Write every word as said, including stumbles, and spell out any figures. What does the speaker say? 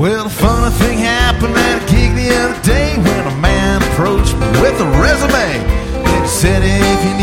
Well, a funny thing happened at a gig the other day when a man approached me with a resume. And he said, if you